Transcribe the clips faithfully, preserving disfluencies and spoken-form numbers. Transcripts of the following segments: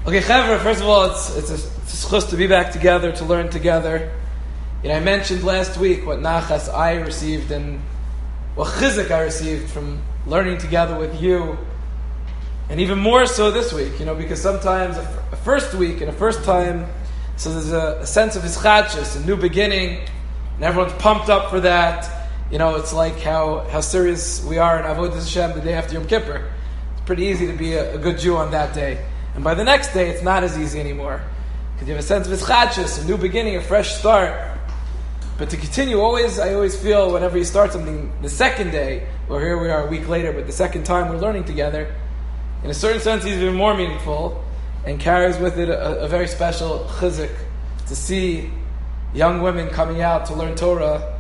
Okay, Chevra, first of all, it's it's a, it's a schus to be back together, to learn together. You know, I mentioned last week what nachas I received and what chizuk I received from learning together with you, and even more so this week, you know, because sometimes a, a first week and a first time, so there's a, a sense of hischadshus, a new beginning, and everyone's pumped up for that. You know, it's like how, how serious we are in Avodas Hashem the day after Yom Kippur. It's pretty easy to be a, a good Jew on that day. And by the next day, it's not as easy anymore. Because you have a sense of hischadshus, a new beginning, a fresh start. But to continue, always, I always feel whenever you start something the second day, or here we are a week later, but the second time we're learning together, in a certain sense, it's even more meaningful and carries with it a, a very special chizuk to see young women coming out to learn Torah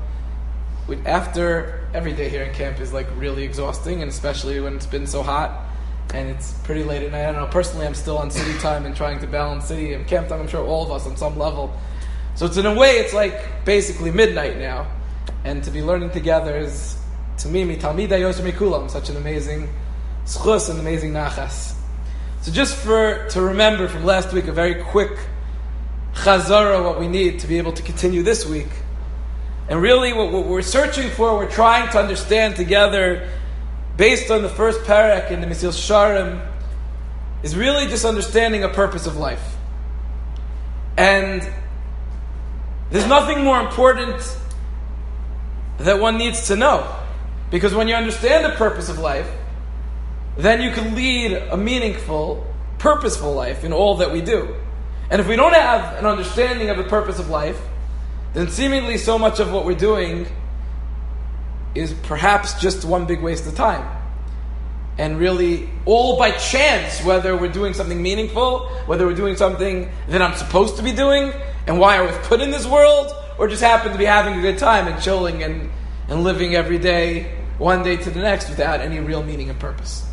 after every day here in camp is like really exhausting, and especially when it's been so hot. And it's pretty late at night. I don't know, personally I'm still on city time and trying to balance city and camp time. I'm sure all of us on some level. So it's in a way, it's like basically midnight now. And to be learning together is, to me, mi talmidei yoser mikulam, such an amazing schus and amazing nachas. So just for to remember from last week, a very quick chazara, what we need to be able to continue this week. And really what, what we're searching for, we're trying to understand together, based on the first parak in the Mesil Sharim, is really just understanding a purpose of life. And there's nothing more important that one needs to know. Because when you understand the purpose of life, then you can lead a meaningful, purposeful life in all that we do. And if we don't have an understanding of the purpose of life, then seemingly so much of what we're doing is perhaps just one big waste of time. And really, all by chance, whether we're doing something meaningful, whether we're doing something that I'm supposed to be doing, and why I was put in this world, or just happen to be having a good time and chilling and, and living every day, one day to the next, without any real meaning and purpose.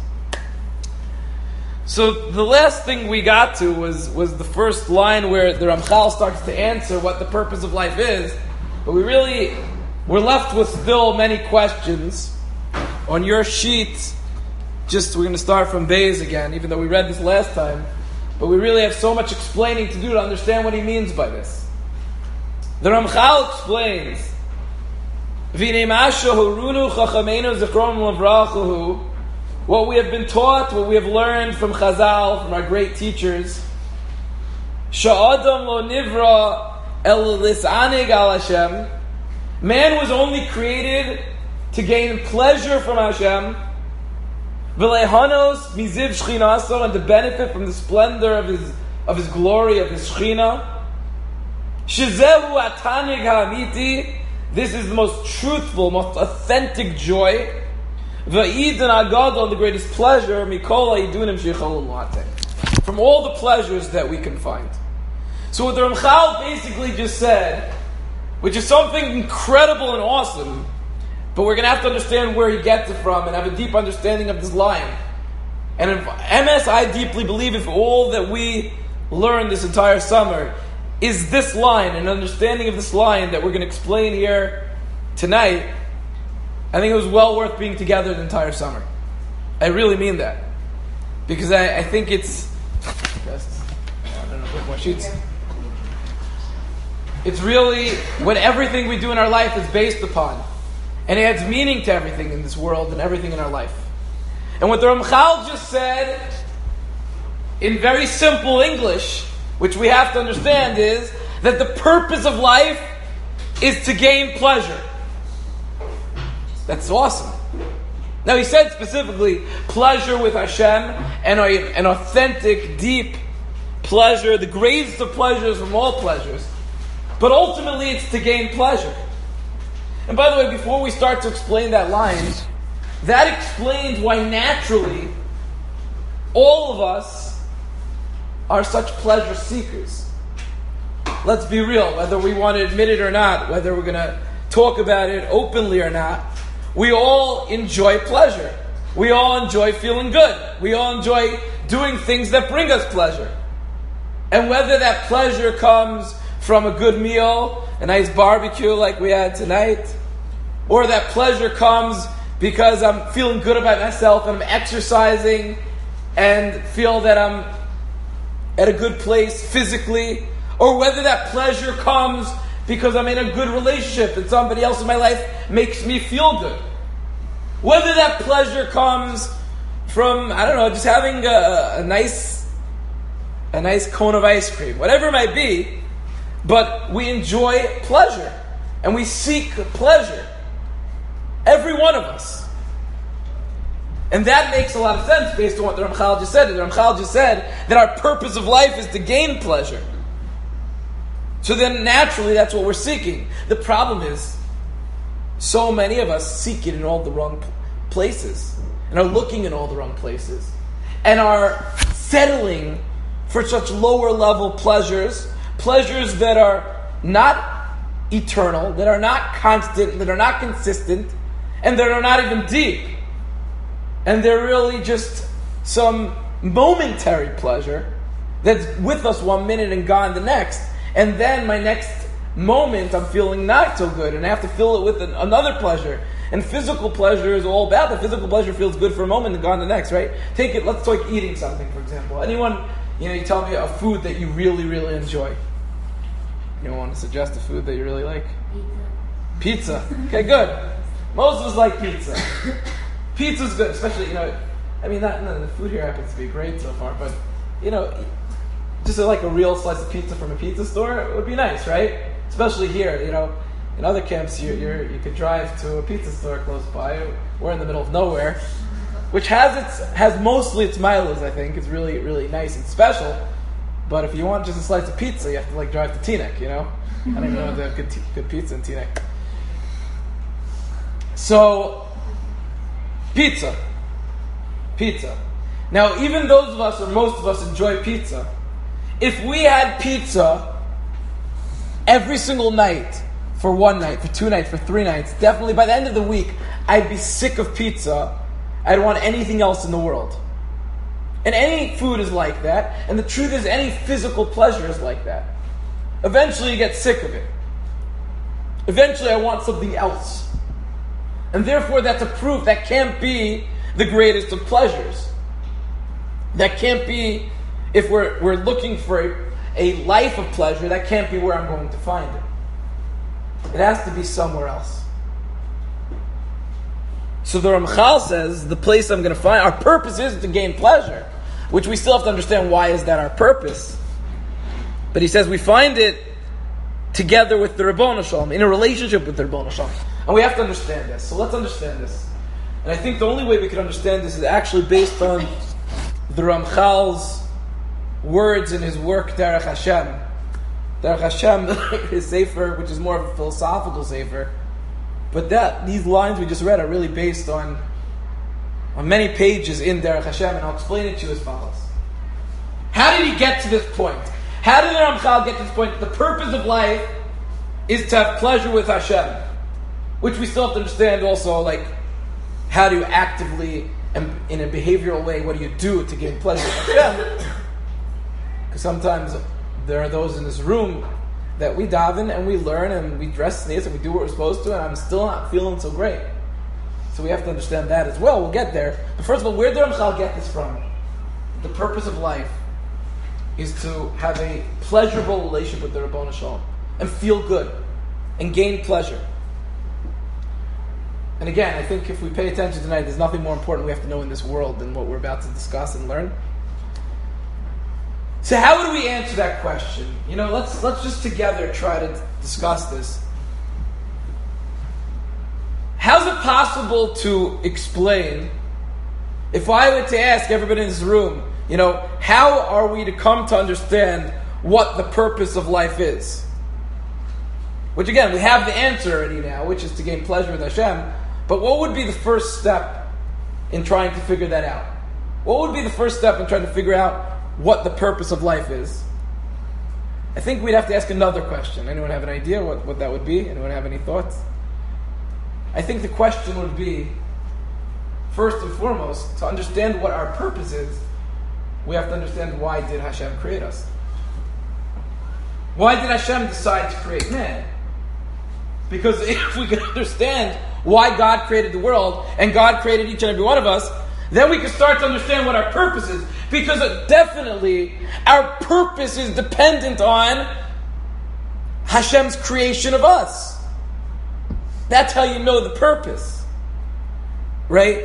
So the last thing we got to was, was the first line where the Ramchal starts to answer what the purpose of life is, but we really... we're left with still many questions. On your sheet, just we're going to start from Beis again, even though we read this last time, but we really have so much explaining to do to understand what he means by this. The Ramchal explains, V'nei masha hurunu chachameinu zichron lavrachahu, what we have been taught, what we have learned from Chazal, from our great teachers, sha'adam lo nivra el lis'anig al Hashem, man was only created to gain pleasure from Hashem, v'leihanos miziv shchinaso, and to benefit from the splendor of his of his glory, of his shchina. Shezehu atanig ha'amiti, this is the most truthful, most authentic joy. V'idin agadol, the greatest pleasure, mikol ha'idunim sheichalu l'ateh, from all the pleasures that we can find. So what the Ramchal basically just said, which is something incredible and awesome, but we're going to have to understand where he gets it from and have a deep understanding of this line. And if M S, I deeply believe if all that we learn this entire summer is this line, an understanding of this line that we're going to explain here tonight, I think it was well worth being together the entire summer. I really mean that. Because I, I think it's... Just, I don't know, put more sheets. It's really what everything we do in our life is based upon. And it adds meaning to everything in this world and everything in our life. And what the Ramchal just said, in very simple English, which we have to understand, is that the purpose of life is to gain pleasure. That's awesome. Now he said specifically, pleasure with Hashem, and an authentic, deep pleasure, the greatest of pleasures from all pleasures. But ultimately it's to gain pleasure. And by the way, before we start to explain that line, that explains why naturally all of us are such pleasure seekers. Let's be real, whether we want to admit it or not, whether we're going to talk about it openly or not, we all enjoy pleasure. We all enjoy feeling good. We all enjoy doing things that bring us pleasure. And whether that pleasure comes from a good meal, a nice barbecue like we had tonight, or that pleasure comes because I'm feeling good about myself and I'm exercising and feel that I'm at a good place physically, or whether that pleasure comes because I'm in a good relationship and somebody else in my life makes me feel good. Whether that pleasure comes from, I don't know, just having a, a nice a nice cone of ice cream, whatever it might be, but we enjoy pleasure and we seek pleasure. Every one of us. And that makes a lot of sense based on what the Ramchal just said. The Ramchal just said that our purpose of life is to gain pleasure. So then naturally that's what we're seeking. The problem is, so many of us seek it in all the wrong places, and are looking in all the wrong places, and are settling for such lower level pleasures, pleasures that are not eternal, that are not constant, that are not consistent, and that are not even deep. And they're really just some momentary pleasure that's with us one minute and gone the next. And then my next moment I'm feeling not so good, and I have to fill it with an, another pleasure. And physical pleasure is all bad. The physical pleasure feels good for a moment and gone the next, right? Take it, let's talk eating something, for example. Anyone, you know, you tell me a food that you really, really enjoy. Anyone want to suggest a food that you really like? Pizza. Pizza. Okay, good. Most of us like pizza. Pizza's good, especially, you know, I mean, not, no, the food here happens to be great so far, but, you know, just a, like a real slice of pizza from a pizza store would be nice, right? Especially here, you know, in other camps, you you're, you could drive to a pizza store close by. We're in the middle of nowhere, which has its has mostly its miles. I think it's really really nice and special. But if you want just a slice of pizza, you have to like drive to Teaneck, you know. I don't even know if they have good good pizza in Teaneck. So, pizza, pizza. Now, even those of us, or most of us, enjoy pizza. If we had pizza every single night, for one night, for two nights, for three nights, definitely by the end of the week, I'd be sick of pizza. I'd want anything else in the world. And any food is like that, and the truth is any physical pleasure is like that. Eventually you get sick of it. Eventually I want something else. And therefore that's a proof that can't be the greatest of pleasures. That can't be, if we're we're looking for a, a life of pleasure, that can't be where I'm going to find it. It has to be somewhere else. So the Ramchal says, the place I'm going to find, our purpose is to gain pleasure, which we still have to understand why is that our purpose. But he says we find it together with the Ribbono Shel Olam, in a relationship with the Ribbono Shel Olam. And we have to understand this. So let's understand this. And I think the only way we can understand this is actually based on the Ramchal's words in his work, Derech Hashem. Derech Hashem, his sefer, which is more of a philosophical sefer. But that these lines we just read are really based on, on many pages in Derech Hashem, and I'll explain it to you as follows. How did he get to this point? How did the Ramchal get to this point? The purpose of life is to have pleasure with Hashem, which we still have to understand also, like, how do you actively, and in a behavioral way, what do you do to gain pleasure with Hashem? Because sometimes there are those in this room that we daven and we learn and we dress nice and we do what we're supposed to, and I'm still not feeling so great. So we have to understand that as well. We'll get there. But first of all, where did Ramchal get this from? The purpose of life is to have a pleasurable relationship with the Ribbono Shel Olam and feel good and gain pleasure. And again, I think if we pay attention tonight, there's nothing more important we have to know in this world than what we're about to discuss and learn. So how would we answer that question? You know, let's let's just together try to discuss this. How's it possible to explain, if I were to ask everybody in this room, you know, how are we to come to understand what the purpose of life is? Which again, we have the answer already now, which is to gain pleasure with Hashem. But what would be the first step in trying to figure that out? What would be the first step in trying to figure out what the purpose of life is? I think we'd have to ask another question. Anyone have an idea what, what that would be? Anyone have any thoughts? I think the question would be, first and foremost, to understand what our purpose is, we have to understand why did Hashem create us? Why did Hashem decide to create man? Because if we can understand why God created the world, and God created each and every one of us, then we can start to understand what our purpose is. Because definitely, our purpose is dependent on Hashem's creation of us. That's how you know the purpose. Right?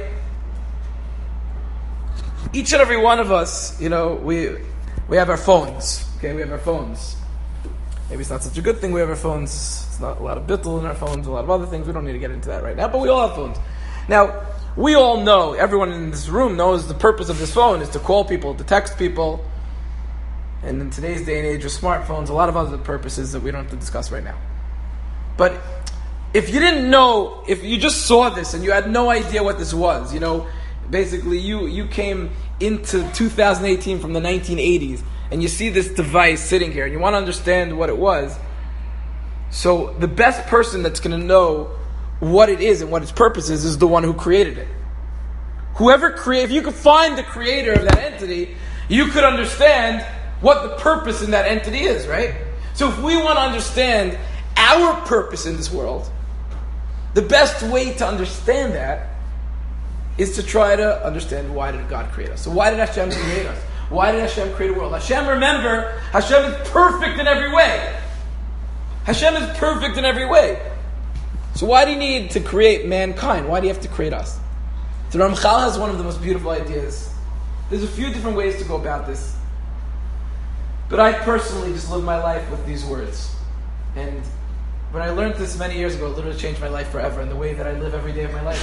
Each and every one of us, you know, we we have our phones. Okay, we have our phones. Maybe it's not such a good thing we have our phones. It's not a lot of bittul in our phones, a lot of other things. We don't need to get into that right now, but we all have phones. Now, we all know, everyone in this room knows the purpose of this phone is to call people, to text people. And in today's day and age with smartphones, a lot of other purposes that we don't have to discuss right now. But if you didn't know, if you just saw this and you had no idea what this was, you know, basically you, you came into two thousand eighteen from the nineteen eighties and you see this device sitting here and you want to understand what it was. So the best person that's going to know what it is and what its purpose is is the one who created it. Whoever created, if you could find the creator of that entity, you could understand what the purpose in that entity is, right? So if we want to understand our purpose in this world, the best way to understand that is to try to understand, why did God create us? So why did Hashem create us? Why did Hashem create a world? Hashem, remember, Hashem is perfect in every way. Hashem is perfect in every way. So why do you need to create mankind? Why do you have to create us? The Ramchal has one of the most beautiful ideas. There's a few different ways to go about this. But I personally just live my life with these words. And when I learned this many years ago, it literally changed my life forever and the way that I live every day of my life.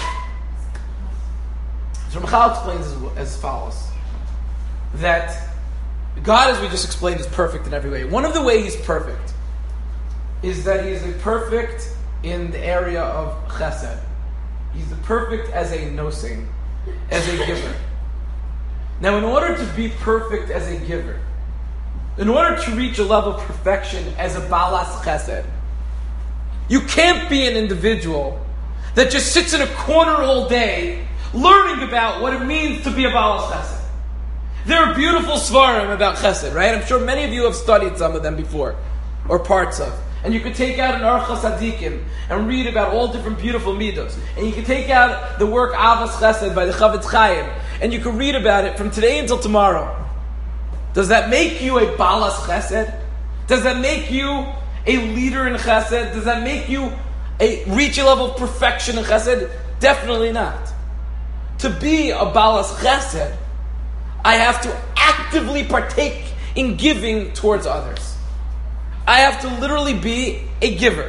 So Ramchal explains as, as follows. That God, as we just explained, is perfect in every way. One of the ways He's perfect is that He's perfect in the area of chesed. He's the perfect as a nosing, as a giver. Now, in order to be perfect as a giver, in order to reach a level of perfection as a balas chesed, you can't be an individual that just sits in a corner all day learning about what it means to be a balas chesed. There are beautiful svarim about chesed, right? I'm sure many of you have studied some of them before, or parts of. And you could take out an Archa Sadikim and read about all different beautiful midos. And you could take out the work Avas Chesed by the Chavetz Chaim, and you could read about it from today until tomorrow. Does that make you a Balas Chesed? Does that make you a leader in Chesed? Does that make you a reach a level of perfection in Chesed? Definitely not. To be a Balas Chesed, I have to actively partake in giving towards others. I have to literally be a giver.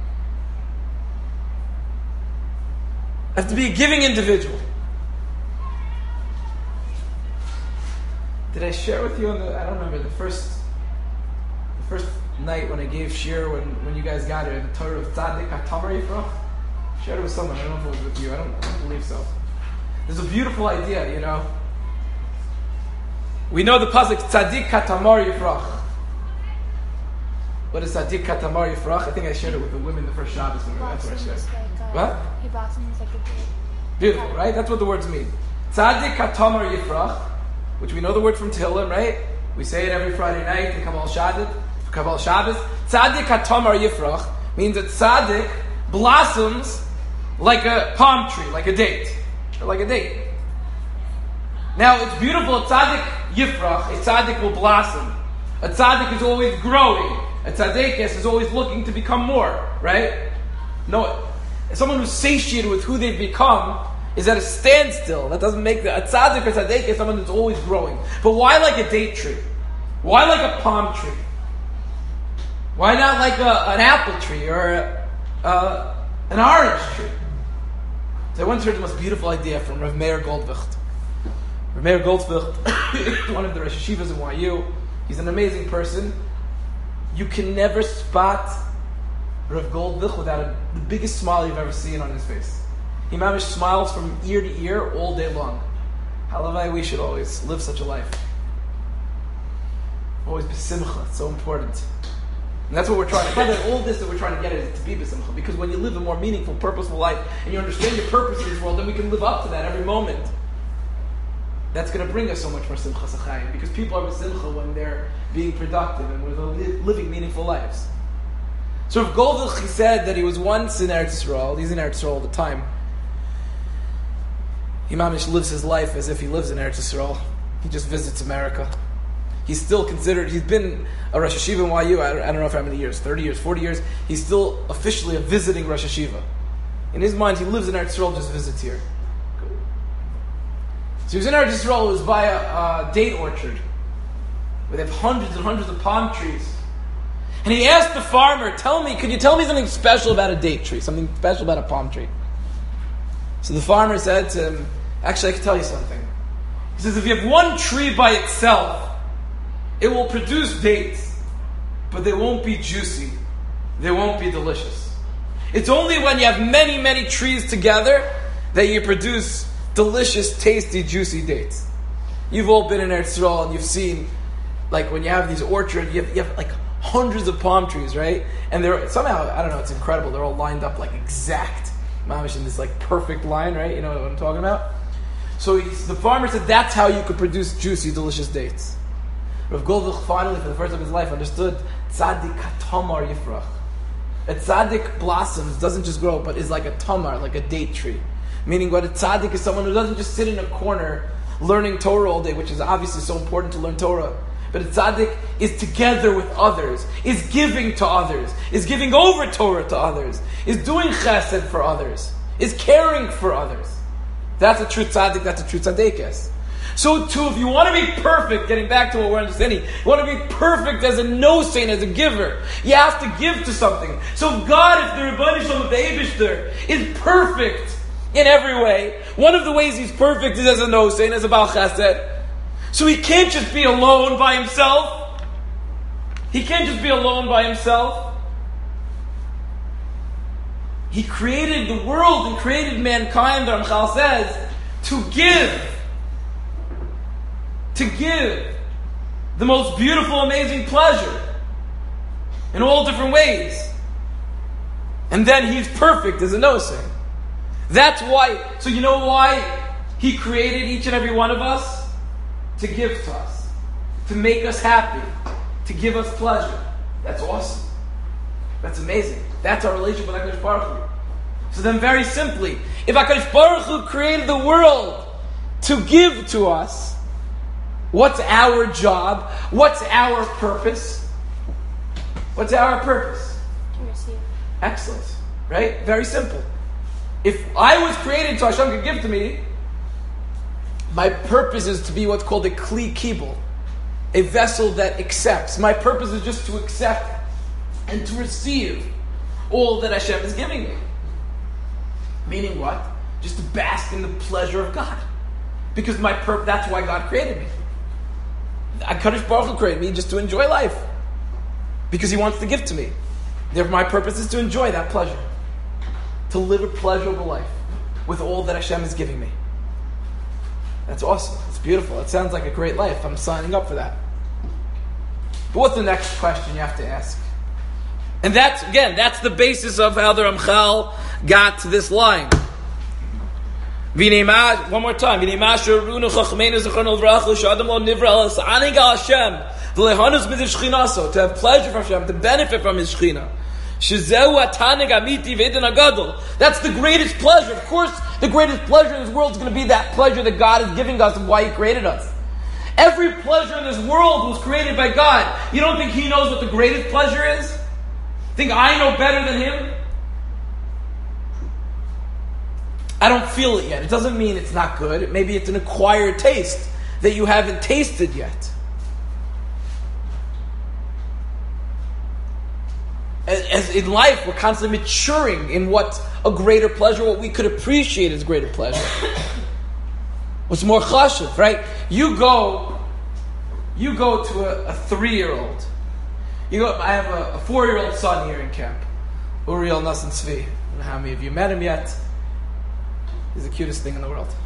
I have to be a giving individual. Did I share with you on the, I don't remember, the first the first night when I gave shir, when, when you guys got it, the Torah of Tzaddik HaTamar Yifrach? Shared it with someone, I don't know if it was with you, I don't, I don't believe so. There's a beautiful idea, you know. We know the pasuk Tzaddik HaTamar Yifrach. What is Tzaddik HaTamar Yifrach? I think I shared it with the women the first Shabbos. That's what I shared. Like, uh, what? He blossoms like a tree. Beautiful, right? That's what the words mean. Tzaddik HaTamar Yifrach, which we know the word from Tehillim, right? We say it every Friday night in Kabbalah Shabbos. Kabbalah Shabbos. Tzaddik HaTamar Yifrach means that tzaddik blossoms like a palm tree, like a date, or like a date. Now it's beautiful. A tzaddik Yifrach, a tzaddik will blossom. A tzaddik is always growing. A tzaddikis is always looking to become more, right? No, someone who's satiated with who they've become is at a standstill. That doesn't make the a tzaddik or tzaddik is someone who's always growing. But why like a date tree? Why like a palm tree? Why not like a, an apple tree or a, uh, an orange tree? So I once heard the most beautiful idea from Rav Meir Goldvicht. Rav Meir Goldvicht, one of the Rosh Hashivas in Y U, he's an amazing person. You can never spot Rav Goldvicht without a, the biggest smile you've ever seen on his face. He mamish smiles from ear to ear all day long. Halavai, we should always live such a life. Always besimcha, it's so important. And that's what we're trying to, by the way, all this that we're trying to get is to be besimcha, because when you live a more meaningful, purposeful life, and you understand your purpose in this world, then we can live up to that every moment. That's going to bring us so much more simcha sachayim, because people are besimcha when they're being productive and when they're living meaningful lives. So if Goldvicht, he said that he was once in Eretz Yisrael, he's in Eretz Yisrael all the time. He mamish lives his life as if he lives in Eretz Yisrael. He just visits America. He's still considered, he's been a Rosh Hashiva in Y U, I don't, I don't know for how many years, thirty years, forty years. He's still officially a visiting Rosh Hashiva. In his mind, he lives in Eretz Yisrael, just visits here. So he was in Eretz Yisrael, it was by a, a date orchard, where they have hundreds and hundreds of palm trees. And he asked the farmer, tell me, could you tell me something special about a date tree, something special about a palm tree? So the farmer said to him, actually I can tell you something. He says, if you have one tree by itself, it will produce dates, but they won't be juicy. They won't be delicious. It's only when you have many, many trees together that you produce delicious, tasty, juicy dates. You've all been in Eretz Yisrael and you've seen, like when you have these orchards, you have, you have like hundreds of palm trees, right? And they're somehow, I don't know, it's incredible. They're all lined up like exact, mamish in this like perfect line, right? You know what I'm talking about? So he's, the farmer said that's how you could produce juicy, delicious dates. Rav Goldvich finally, for the first time in his life, understood tzaddik katamar yifrach. A tzaddik blossoms, doesn't just grow, but is like a tamar, like a date tree. Meaning what a tzaddik is someone who doesn't just sit in a corner learning Torah all day, which is obviously so important to learn Torah. But a tzaddik is together with others, is giving to others, is giving over Torah to others, is doing chesed for others, is caring for others. That's a true tzaddik, that's a true tzaddikess. So too, if you want to be perfect, getting back to what we're understanding, you want to be perfect as a no-saint, as a giver, you have to give to something. So God, if the Rebbeinu Shalom of the Eibishter is perfect in every way, one of the ways He's perfect is as a no-saint, as a Baal Chesed. So He can't just be alone by Himself. He can't just be alone by Himself. He created the world and created mankind, the Ramchal says, to give. To give the most beautiful, amazing pleasure in all different ways. And then He's perfect as a no-saint. That's why, so you know why He created each and every one of us? To give to us. To make us happy. To give us pleasure. That's awesome. That's amazing. That's our relationship with HaKadosh Baruch Hu. So then very simply, if HaKadosh Baruch Hu created the world to give to us, what's our job? What's our purpose? What's our purpose? To receive. Excellent. Right? Very simple. If I was created so Hashem could give to me, my purpose is to be what's called a kli kibul, a vessel that accepts. My purpose is just to accept and to receive all that Hashem is giving me. Meaning what? Just to bask in the pleasure of God. Because my purpose, that's why God created me. HaKadosh Baruch Hu created me just to enjoy life. Because He wants to give to me. Therefore my purpose is to enjoy that pleasure. To live a pleasurable life with all that Hashem is giving me. That's awesome. It's beautiful. It sounds like a great life. I'm signing up for that. But what's the next question you have to ask? And that's, again, that's the basis of how the Ramchal got to this line. One more time. To have pleasure from Hashem, to benefit from His Shekhinah. That's the greatest pleasure. Of course, the greatest pleasure in this world is going to be that pleasure that God is giving us and why He created us. Every pleasure in this world was created by God. You don't think He knows what the greatest pleasure is? Think I know better than Him? I don't feel it yet. It doesn't mean it's not good. Maybe it's an acquired taste that you haven't tasted yet. As in life, we're constantly maturing in what a greater pleasure, what we could appreciate as greater pleasure. What's more chashuv, right? You go, you go to a, a three-year-old. You go. I have a, a four-year-old son here in camp, Uriel Nassan Tzvi. I don't know how many of you met him yet. He's the cutest thing in the world.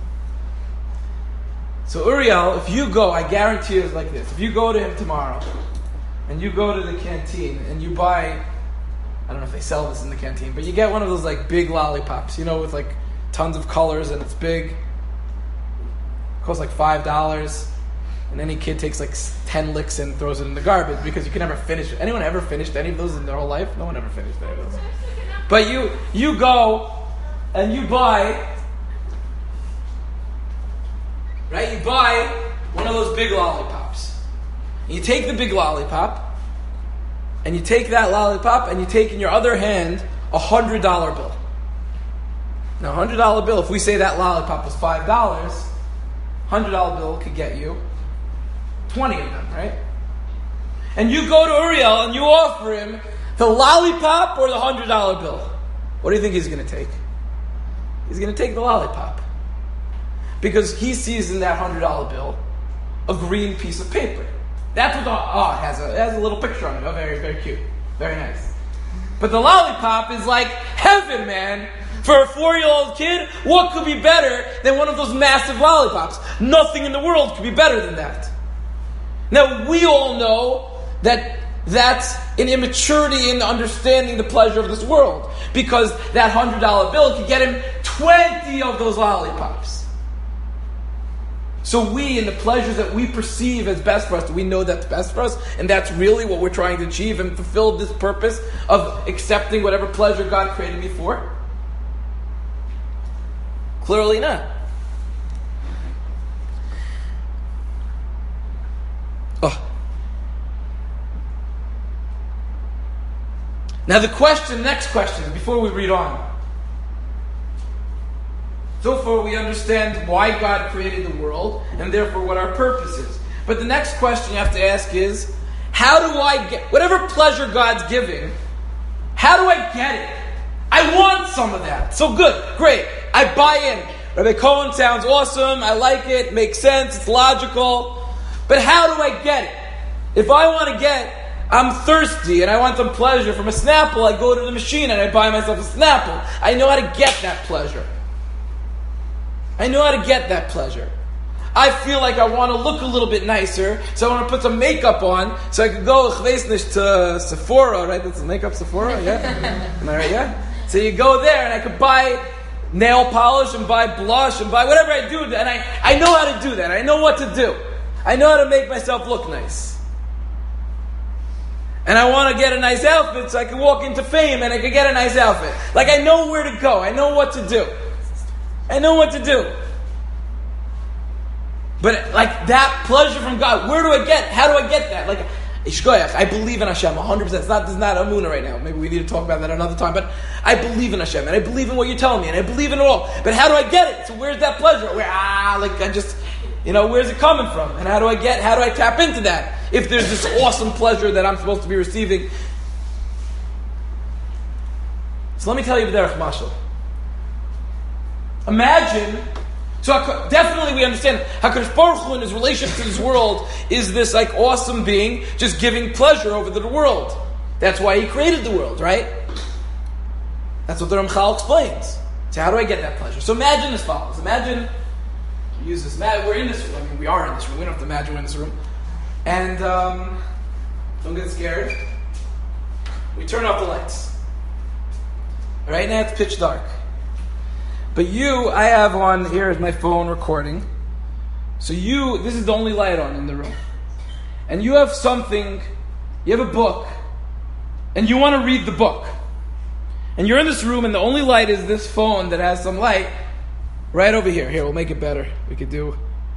So Uriel, if you go, I guarantee you it's like this. If you go to him tomorrow, and you go to the canteen, and you buy, I don't know if they sell this in the canteen, but you get one of those like big lollipops, you know, with like tons of colors, and it's big. It costs like five dollars. And any kid takes like ten licks and throws it in the garbage because you can never finish it. Anyone ever finished any of those in their whole life? No one ever finished any of those. But you you go and you buy right? You buy one of those big lollipops. And you take the big lollipop, and you take that lollipop, and you take in your other hand a hundred dollar bill. Now, a hundred dollar bill, if we say that lollipop was five dollars, hundred dollar bill could get you twenty of them, right? And you go to Uriel and you offer him the lollipop or the hundred dollar bill. What do you think he's going to take? He's going to take the lollipop. Because he sees in that hundred dollar bill a green piece of paper. That's what the, oh, it has a, it has a little picture on it. Oh, very, very cute. Very nice. But the lollipop is like heaven, man. For a four-year-old kid, what could be better than one of those massive lollipops? Nothing in the world could be better than that. Now, we all know that that's an immaturity in understanding the pleasure of this world. Because that hundred dollar bill could get him twenty of those lollipops. So we, in the pleasures that we perceive as best for us, do we know that's best for us? And that's really what we're trying to achieve and fulfill this purpose of accepting whatever pleasure God created me for? Clearly not. Oh. Now the question, next question, before we read on. So far we understand why God created the world, and therefore what our purpose is. But the next question you have to ask is, how do I get, whatever pleasure God's giving, how do I get it? I want some of that. So good, great. I buy in. Rabbi Cohen sounds awesome. I like it. Makes sense. It's logical. But how do I get it? If I want to get, I'm thirsty and I want some pleasure from a Snapple, I go to the machine and I buy myself a Snapple. I know how to get that pleasure. I know how to get that pleasure. I feel like I want to look a little bit nicer, so I want to put some makeup on, so I could go to Sephora, right? That's a makeup Sephora, yeah? Am I right? Yeah? So you go there and I could buy nail polish and buy blush and buy whatever I do, and I, I know how to do that. I know what to do. I know how to make myself look nice. And I want to get a nice outfit so I can walk into fame and I can get a nice outfit. Like I know where to go. I know what to do. I know what to do. But like that pleasure from God, where do I get? How do I get that? Like, Ishkoyach, I believe in Hashem one hundred percent. It's not, this is not Amunah right now. Maybe we need to talk about that another time. But I believe in Hashem, and I believe in what you're telling me, and I believe in it all. But how do I get it? So where's that pleasure? Where, ah, like I just, you know, where's it coming from? And how do I get, how do I tap into that? If there's this awesome pleasure that I'm supposed to be receiving. So let me tell you the Derech Mashal. Imagine, so definitely we understand HaKadosh Baruch Hu in his relationship to this world is this like awesome being just giving pleasure over the world. That's why he created the world, right? That's what the Ramchal explains. So how do I get that pleasure? So imagine as follows. Imagine, use this, we're in this room, I mean we are in this room, we don't have to imagine we're in this room. And um, don't get scared. We turn off the lights. Right now it's pitch dark. But you, I have on, here is my phone recording. So you, this is the only light on in the room. And you have something, you have a book, and you want to read the book. And you're in this room and the only light is this phone that has some light right over here. Here, we'll make it better. We could do,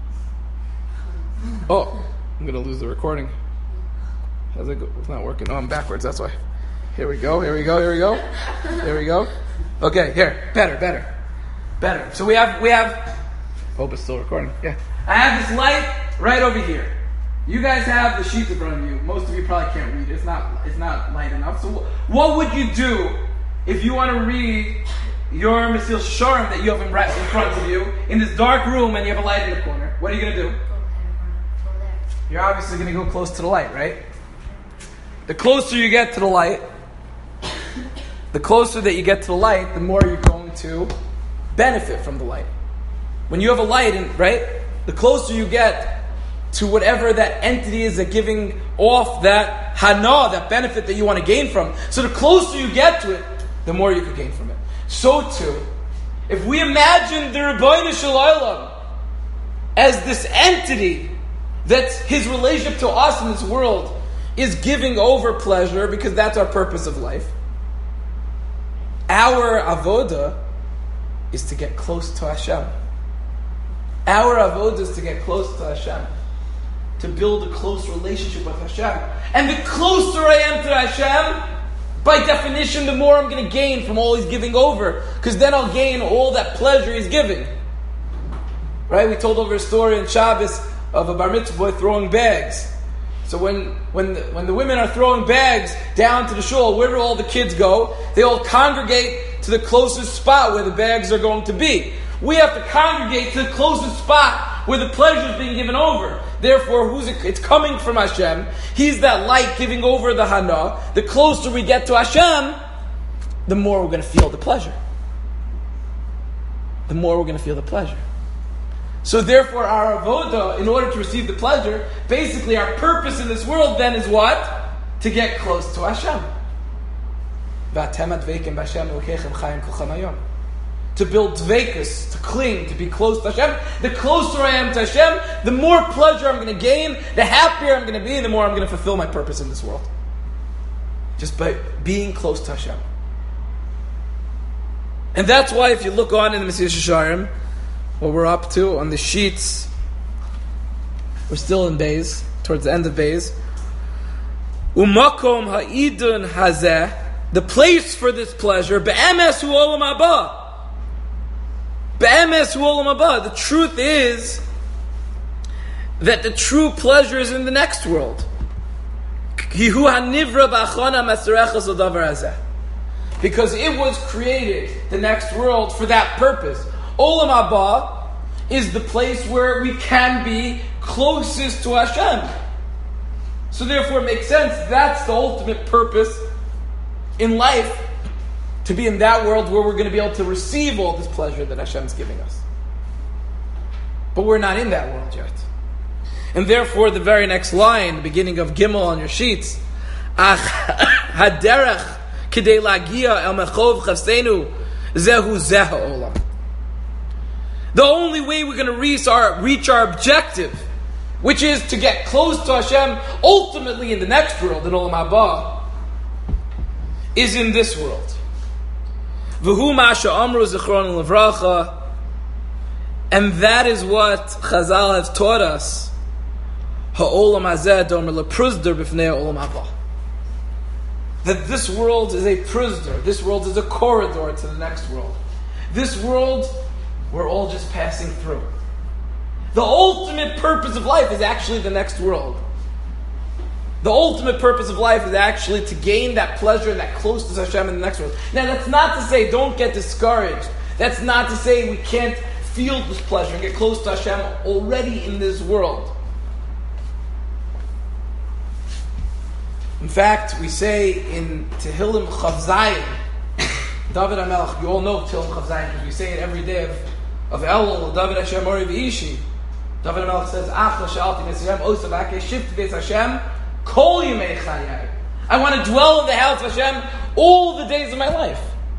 oh, I'm going to lose the recording. How's it go? It's not working. Oh, I'm backwards, that's why. Here we go, here we go, here we go. Here we go. Okay, here, better, better. Better. So we have, we have, hope it's still recording. Yeah. I have this light right over here. You guys have the sheet in front of you. Most of you probably can't read. It's not, it's not light enough. So what would you do if you want to read your Mesil Sharm that you have in, right in front of you in this dark room and you have a light in the corner? What are you going to do? You're obviously going to go close to the light, right? The closer you get to the light, the closer that you get to the light, the more you're going to benefit from the light. When you have a light, in, right? The closer you get to whatever that entity is that giving off that hana, that benefit that you want to gain from. So the closer you get to it, the more you can gain from it. So too, if we imagine the Rebbeinu Shel Olam as this entity that his relationship to us in this world is giving over pleasure because that's our purpose of life. Our avoda is to get close to Hashem. Our avodah is to get close to Hashem, to build a close relationship with Hashem. And the closer I am to Hashem, by definition, the more I'm going to gain from all He's giving over, because then I'll gain all that pleasure He's giving. Right? We told over a story in Shabbos of a bar mitzvah boy throwing bags. So when when the, when the women are throwing bags down to the shul, where do all the kids go? They all congregate to the closest spot where the bags are going to be. We have to congregate to the closest spot where the pleasure is being given over. Therefore, who's it? It's coming from Hashem. He's that light giving over the hana. The closer we get to Hashem, the more we're going to feel the pleasure. The more we're going to feel the pleasure. So therefore, our avodah, in order to receive the pleasure, basically our purpose in this world then is what? To get close to Hashem. To build dveikus, to cling, to be close to Hashem. The closer I am to Hashem, the more pleasure I'm going to gain, the happier I'm going to be, the more I'm going to fulfill my purpose in this world. Just by being close to Hashem. And that's why if you look on in the Mesilas Yesharim, what we're up to on the sheets, we're still in Beis, towards the end of Beis. Umakom ha'idun hazeh, the place for this pleasure, be'emes hu olam haba. Be'emes hu olam haba. The truth is that the true pleasure is in the next world. Hihu hanivra b'achana maserechas l'davar hazeh. Because it was created, the next world, for that purpose. Olam haba is the place where we can be closest to Hashem. So therefore it makes sense, that's the ultimate purpose in life, to be in that world where we're going to be able to receive all this pleasure that Hashem's giving us. But we're not in that world yet. And therefore the very next line, the beginning of Gimel on your sheets, Ach haderech k'dei lagia el mechov chasenu zehu zeh ha'olam. The only way we're going to reach our, reach our objective, which is to get close to Hashem, ultimately in the next world, in Olam Haba, is in this world. V'hu ma'asha amru zichron levracha, and that is what Chazal have taught us. Ha'olam hazeh domer lepruzder b'fnei Olam Haba. That this world is a pruzder, this world is a corridor to the next world. This world, we're all just passing through. The ultimate purpose of life is actually the next world. The ultimate purpose of life is actually to gain that pleasure and that closeness to Hashem in the next world. Now that's not to say don't get discouraged. That's not to say we can't feel this pleasure and get close to Hashem already in this world. In fact, we say in Tehillim Chav Zayin, David HaMelech, you all know Tehillim Chav Zayin because we say it every day of of Elul, David Hashem Ori V'ishi. David HaMelech says, Ach l'shalti Mitzrayim osav ha'kei shift beis Hashem kol yimei chayai. I want to dwell in the house of Hashem all the days of my life.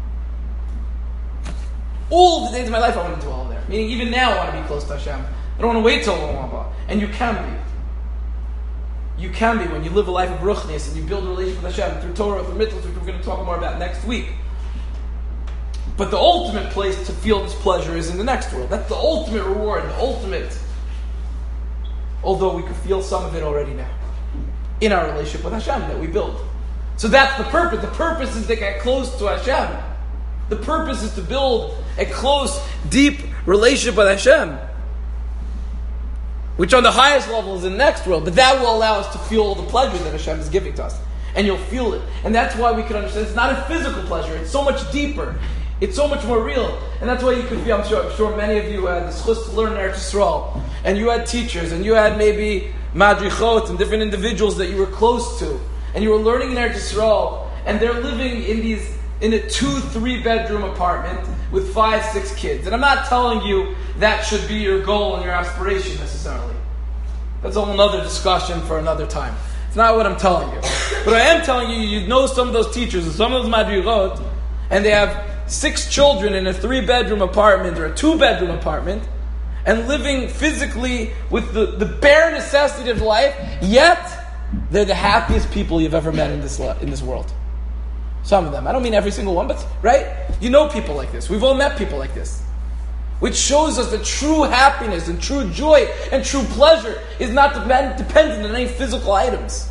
All the days of my life I want to dwell there. Meaning even now I want to be close to Hashem. I don't want to wait till Olam Haba. And you can be. You can be when you live a life of ruchnius and you build a relationship with Hashem through Torah, through mitzvahs, which we're going to talk more about next week. But the ultimate place to feel this pleasure is in the next world. That's the ultimate reward, the ultimate. Although we could feel some of it already now. In our relationship with Hashem that we build. So that's the purpose. The purpose is to get close to Hashem. The purpose is to build a close, deep relationship with Hashem. Which on the highest level is in the next world. But that will allow us to feel all the pleasure that Hashem is giving to us. And you'll feel it. And that's why we can understand it's not a physical pleasure. It's so much deeper. It's so much more real. And that's why you could feel, I'm sure, I'm sure many of you had the schus to learn Eretz Yisrael. And you had teachers. And you had maybe madrichot and different individuals that you were close to. And you were learning in Eretz Yisrael. And they're living in these in a two, three bedroom apartment with five, six kids. And I'm not telling you that should be your goal and your aspiration necessarily. That's a whole other discussion for another time. It's not what I'm telling you. But I am telling you, you know some of those teachers and some of those madrichot, and they have six children in a three-bedroom apartment or a two-bedroom apartment, and living physically with the, the bare necessity of life, yet they're the happiest people you've ever met in this in this world. Some of them. I don't mean every single one, but, right? You know people like this. We've all met people like this. which shows us that true happiness and true joy and true pleasure is not depend- dependent on any physical items.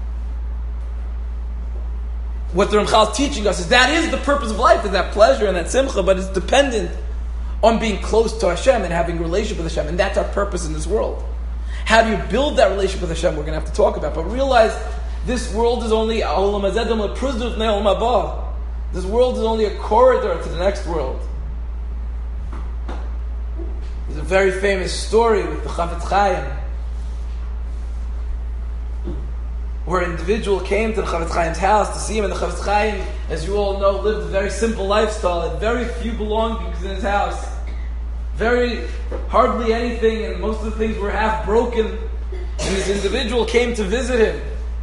What the Ramchal is teaching us is that is the purpose of life, is that pleasure and that simcha, but it's dependent on being close to Hashem and having a relationship with Hashem, and that's our purpose in this world. How do you build that relationship with Hashem? We're going to have to talk about, but realize this world is only this world is only a corridor to the next world. There's a very famous story with the Chafetz Chaim, where an individual came to the Chafetz Chaim's house to see him, and the Chafetz Chaim, as you all know, lived a very simple lifestyle, had very few belongings in his house, very hardly anything, and most of the things were half broken. And this individual came to visit him.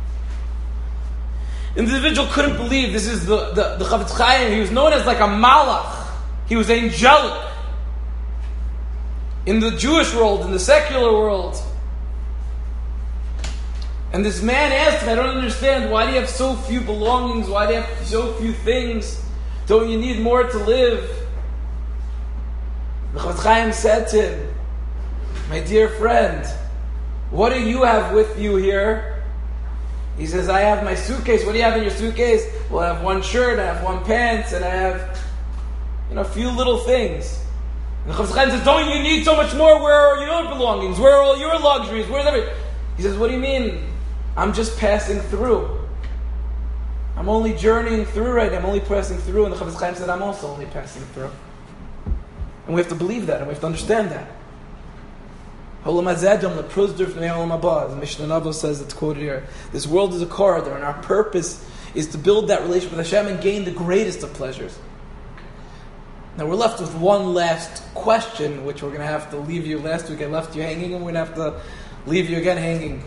The individual couldn't believe this is the, the, the Chafetz Chaim. He was known as like a malach. He was angelic. In the Jewish world, in the secular world. And this man asked him, I don't understand, why do you have so few belongings? Why do you have so few things? Don't you need more to live? The Chafetz Chaim said to him, my dear friend, what do you have with you here? He says, I have my suitcase. What do you have in your suitcase? Well, I have one shirt, I have one pants, and I have, you know, a few little things. And the Chafetz Chaim says, don't you need so much more? Where are your belongings? Where are all your luxuries? Where's everything? He says, what do you mean? I'm just passing through. I'm only journeying through right now. I'm only passing through. And the Chafetz Chaim said, I'm also only passing through. And we have to believe that, and we have to understand that. The Mishnah Nava says, it's quoted here, this world is a corridor, and our purpose is to build that relationship with Hashem and gain the greatest of pleasures. Now we're left with one last question, which we're going to have to leave you. Last week I left you hanging, and we're going to have to leave you again hanging.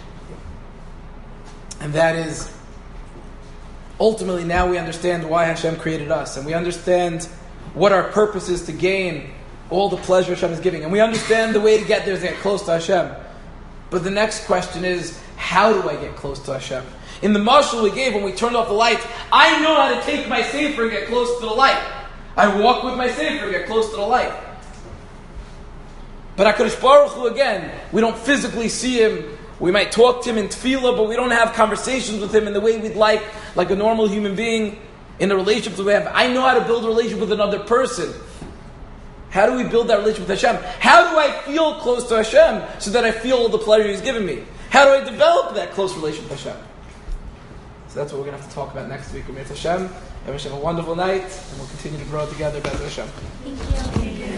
And that is, ultimately now we understand why Hashem created us, and we understand what our purpose is to gain all the pleasure Hashem is giving. And we understand the way to get there is to get close to Hashem. But the next question is, how do I get close to Hashem? In the mashal we gave when we turned off the lights, I know how to take my sefer and get close to the light. I walk with my sefer and get close to the light. But HaKadosh Baruch Hu, again, we don't physically see Him. We might talk to Him in tefillah, but we don't have conversations with Him in the way we'd like, like a normal human being, in the relationships that we have. I know how to build a relationship with another person. How do we build that relationship with Hashem? How do I feel close to Hashem so that I feel all the pleasure He's given me? How do I develop that close relationship with Hashem? So that's what we're going to have to talk about next week. With Hashem. Have a wonderful night, and we'll continue to grow together. B'ezras Hashem. Thank you.